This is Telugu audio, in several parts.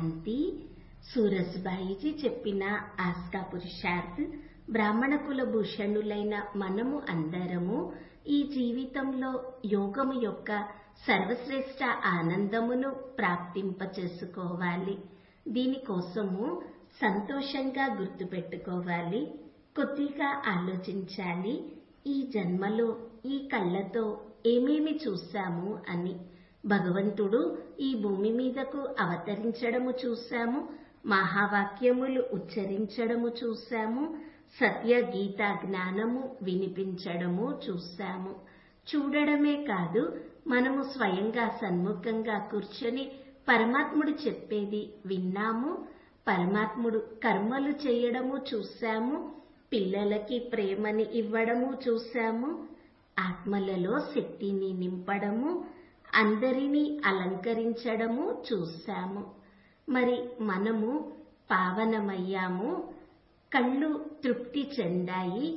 శాంతి. సూరజ్భాయిజీ చెప్పిన ఆస్కా పురుషార్థ్. బ్రాహ్మణ కుల భూషణులైన మనము అందరము ఈ జీవితంలో యోగము యొక్క సర్వశ్రేష్ఠ ఆనందమును ప్రాప్తింపచేసుకోవాలి. దీనికోసము సంతోషంగా గుర్తుపెట్టుకోవాలి. కొద్దిగా ఆలోచించాలి. ఈ జన్మలో ఈ కళ్ళతో ఏమేమి చూశాము అని. భగవంతుడు ఈ భూమి మీదకు అవతరించడము చూశాము, మహావాక్యములు ఉచ్చరించడము చూశాము, సత్య గీత జ్ఞానము వినిపించడము చూశాము. చూడడమే కాదు, మనము స్వయంగా సన్ముఖంగా కూర్చొని పరమాత్ముడు చెప్పేది విన్నాము. పరమాత్ముడు కర్మలు చేయడము చూశాము, పిల్లలకి ప్రేమని ఇవ్వడము చూశాము, ఆత్మలలో శక్తిని నింపడము, అందరినీ అలంకరించడము చూశాము. మరి మనము పావనమయ్యాము, కళ్ళు తృప్తి చెందాయి.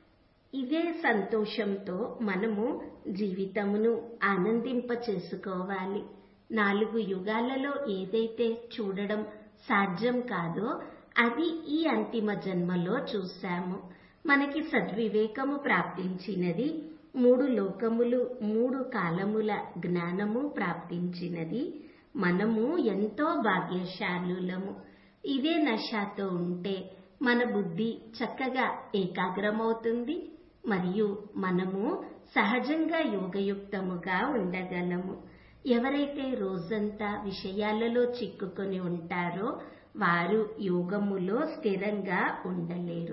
ఇదే సంతోషంతో మనము జీవితమును ఆనందింపచేసుకోవాలి. 4 యుగాలలో ఏదైతే చూడడం సాధ్యం కాదో అది ఈ అంతిమ జన్మలో చూశాము. మనకి సద్వివేకము ప్రాప్తించినది, 3 లోకములు 3 కాలముల జ్ఞానము ప్రాప్తించినది. మనము ఎంతో భాగ్యశాలులము. ఇదే నషాతో ఉంటే మన బుద్ధి చక్కగా ఏకాగ్రమవుతుంది మరియు మనము సహజంగా యోగయుక్తముగా ఉండగలము. ఎవరైతే రోజంతా విషయాలలో చిక్కుకొని ఉంటారో వారు యోగములో స్థిరంగా ఉండలేరు.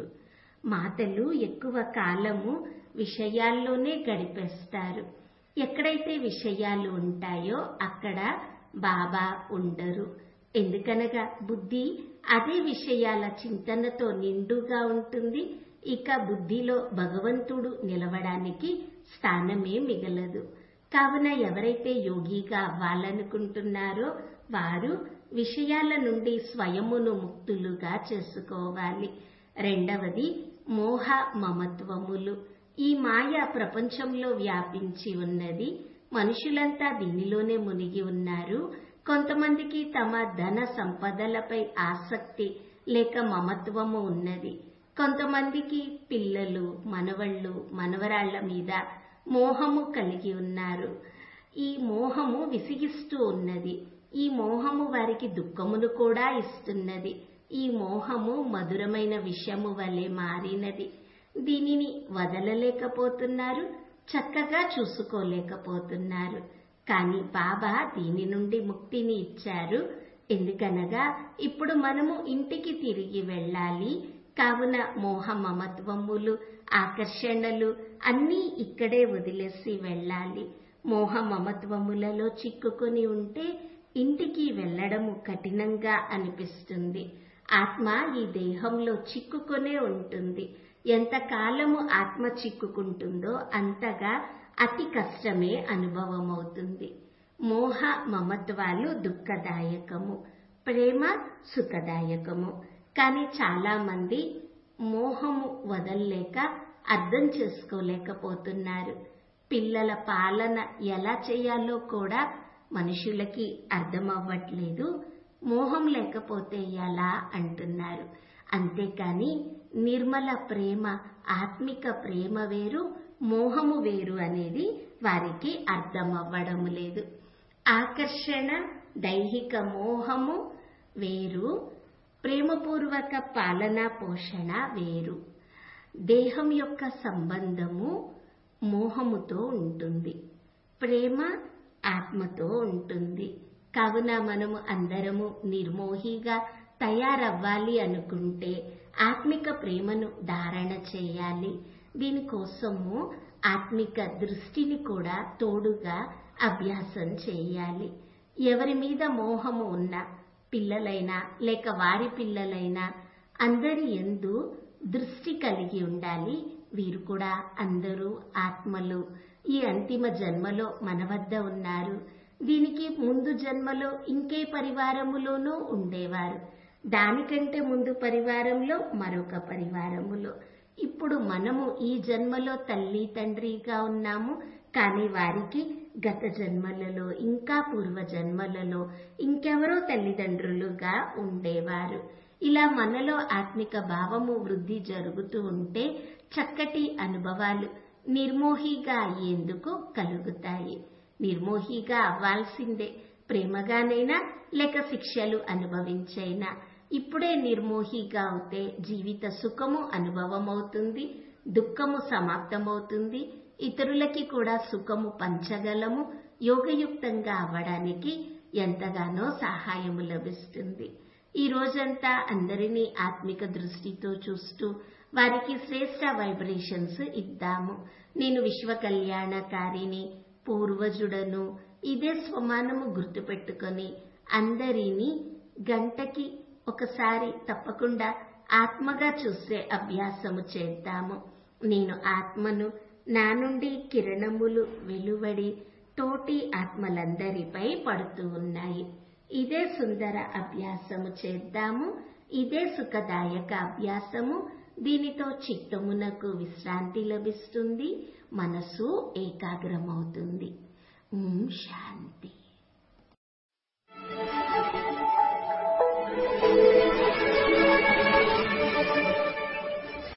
మాటలు ఎక్కువ కాలము విషయాల్లోనే గడిపేస్తారు. ఎక్కడైతే విషయాలు ఉంటాయో అక్కడ బాబా ఉండరు. ఎందుకనగా బుద్ధి అదే విషయాల చింతనతో నిండుగా ఉంటుంది. ఇక బుద్ధిలో భగవంతుడు నిలవడానికి స్థానమే మిగలదు. కావున ఎవరైతే యోగిగా అవ్వాలనుకుంటున్నారో వారు విషయాల నుండి స్వయమును ముక్తులుగా చేసుకోవాలి. రెండవది మోహ మమత్వములు. ఈ మాయ ప్రపంచంలో వ్యాపించి ఉన్నది. మనుషులంతా దీనిలోనే మునిగి ఉన్నారు. కొంతమందికి తమ ధన సంపదలపై ఆసక్తి లేక మమత్వము ఉన్నది. కొంతమందికి పిల్లలు, మనవళ్ళు, మనవరాళ్ల మీద మోహము కలిగి ఉన్నారు. ఈ మోహము విసిగిస్తూ ఉన్నది. ఈ మోహము వారికి దుఃఖమును కూడా ఇస్తున్నది. ఈ మోహము మధురమైన విషము వలె మారినది. దీనిని వదలలేకపోతున్నారు, చక్కగా చూసుకోలేకపోతున్నారు. కానీ బాబా దీని నుండి ముక్తిని ఇచ్చారు. ఎందుకనగా ఇప్పుడు మనము ఇంటికి తిరిగి వెళ్ళాలి. కావున మోహ మమత్వములు, ఆకర్షణలు అన్నీ ఇక్కడే వదిలేసి వెళ్ళాలి. మోహ మమత్వములలో చిక్కుకొని ఉంటే ఇంటికి వెళ్ళడము కఠినంగా అనిపిస్తుంది. ఆత్మ ఈ దేహంలో చిక్కుకొనే ఉంటుంది. ఎంతకాలము ఆత్మ చిక్కుకుంటుందో అంతగా అతి కష్టమే అనుభవమవుతుంది. మోహ మమత్వాలు దుఃఖదాయకము, ప్రేమ సుఖదాయకము. కానీ చాలా మంది మోహము వదల్లేక అర్థం చేసుకోలేకపోతున్నారు. పిల్లల పాలన ఎలా చేయాలో కూడా మనుషులకి అర్థమవ్వట్లేదు. మోహం లేకపోతే ఎలా అంటున్నారు. అంతేకాని నిర్మల ప్రేమ, ఆత్మిక ప్రేమ వేరు, మోహము వేరు అనేది వారికి అర్థమవ్వడం లేదు. ఆకర్షణ, దైహిక మోహము వేరు, ప్రేమపూర్వక పాలన పోషణ వేరు. దేహం యొక్క సంబంధము మోహముతో ఉంటుంది, ప్రేమ ఆత్మతో ఉంటుంది. కావున మనము అందరము నిర్మోహిగా తయారవ్వాలి అనుకుంటే ఆత్మిక ప్రేమను ధారణ చేయాలి. దీనికోసము ఆత్మిక దృష్టిని కూడా తోడుగా అభ్యాసం చేయాలి. ఎవరి మీద మోహము ఉన్నా, పిల్లలైనా లేక వారి పిల్లలైనా అందరి యందు దృష్టి కలిగి ఉండాలి. వీరు కూడా అందరూ ఆత్మలు. ఈ అంతిమ జన్మలో మన వద్ద ఉన్నారు. దీనికి ముందు జన్మలో ఇంకే పరివారములోనూ ఉండేవారు. దానికంటే ముందు పరివారంలో మరొక పరివారములో. ఇప్పుడు మనము ఈ జన్మలో తల్లి తండ్రిగా ఉన్నాము. కానీ వారికి గత జన్మలలో ఇంకా పూర్వ జన్మలలో ఇంకెవరో తల్లిదండ్రులుగా ఉండేవారు. ఇలా మనలో ఆత్మిక భావము వృద్ధి జరుగుతూ ఉంటే చక్కటి అనుభవాలు నిర్మోహిగా అయ్యేందుకు కలుగుతాయి. నిర్మోహిగా అవ్వాల్సిందే, ప్రేమగానైనా లేక శిక్షలు అనుభవించైనా. ఇప్పుడే నిర్మోహిగా అవుతే జీవిత సుఖము అనుభవమవుతుంది, దుఃఖము సమాప్తమవుతుంది, ఇతరులకి కూడా సుఖము పంచగలము. యోగయుక్తంగా అవ్వడానికి ఎంతగానో సహాయము లభిస్తుంది. ఈ రోజంతా అందరినీ ఆత్మిక దృష్టితో చూస్తూ వారికి శ్రేష్ట వైబ్రేషన్స్ ఇద్దాము. నేను విశ్వ కళ్యాణకారిని, పూర్వజుడను, ఇదే స్వమానము గుర్తుపెట్టుకొని అందరినీ గంటకి ఒకసారి తప్పకుండా ఆత్మగా చూసే అభ్యాసము చేద్దాము. నేను ఆత్మను, నా నుండి కిరణములు వెలువడి తోటి ఆత్మలందరిపై పడుతూ ఉన్నాయి. ఇదే సుందర అభ్యాసము చేద్దాము. ఇదే సుఖదాయక అభ్యాసము. దీనితో చిత్తమునకు విశ్రాంతి లభిస్తుంది, మనసు ఏకాగ్రమవుతుంది. ఓం శాంతి.